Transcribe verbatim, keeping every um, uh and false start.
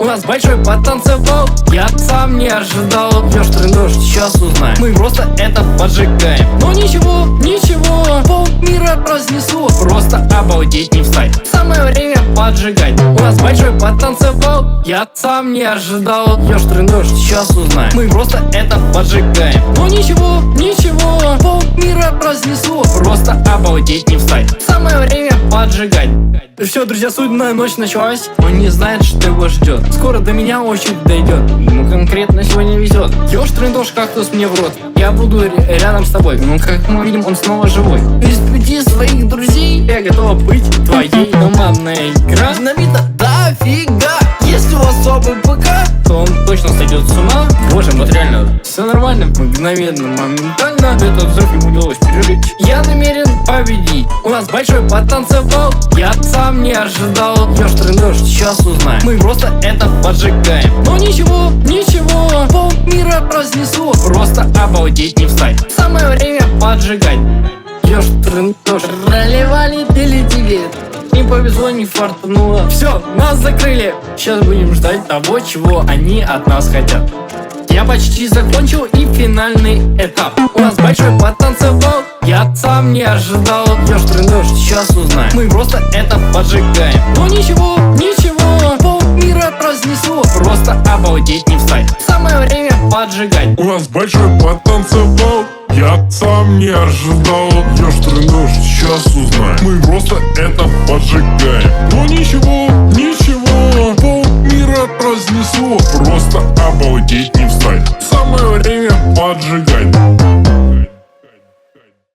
У нас большой потанцевал, я сам не ожидал. Ёж, трендож, сейчас узнаем, мы просто это поджигаем. Но ничего, ничего, полмира разнесло. Просто обалдеть, не встать, самое время поджигать. У нас большой потанцевал, я сам не ожидал. Ёж, трендож, сейчас узнаем, мы просто это поджигаем. Но ничего, ничего, полмира разнесло. Просто обалдеть, не встать, самое время поджигать. Все, друзья, судная ночь началась. Он не знает, что его ждет. Скоро до меня очередь дойдет. Ему конкретно сегодня везет. Ёж, трендож, кактус мне в рот. Я буду рядом с тобой. Ну, как мы видим, он снова живой. Из пяти своих друзей я готова быть твоей командной. Игра динамита дофига. Если у вас слабый ПК, то он точно сойдет с ума. Боже, вот реально все нормально, мгновенно, моментально. Этот взрыв ему удалось пережить. Я намерен победить. У нас большой потанцевал, я сам не ожидал. Ёж, трендож, сейчас узнаем, мы просто это поджигаем. Но ничего, ничего, полмира разнесло. Просто обалдеть, не встать, самое время поджигать. Ёж, трендож, проливали или тебе не повезло, не фартануло. Все, нас закрыли. Сейчас будем ждать того, чего они от нас хотят. Я почти закончил и финальный этап. У нас большой потанцевал, я сам не ожидал. Ёж, трендож, сейчас узнаем, мы просто это поджигаем. Но ничего, ничего, полмира разнесло. Просто обалдеть, не встать, самое время поджигать. У нас большой потанцевал, я сам не ожидал. Ёж, трендож, сейчас узнаем, мы просто это поджигаем. Но ничего, ничего, полмира разнесло. Просто обалдеть, не встать, самое время поджигать.